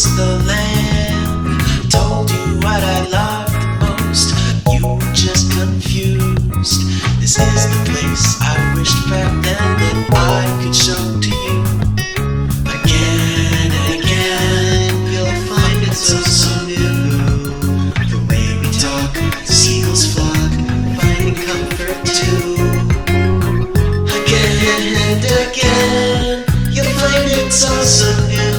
kissed the land. Told you what I loved the most, you were just confused. This is the place I wished back then that I could show to you. Again and again, you'll find it so new. The way we talk, the seagulls flock, finding comfort too. Again and again, you'll find it so new.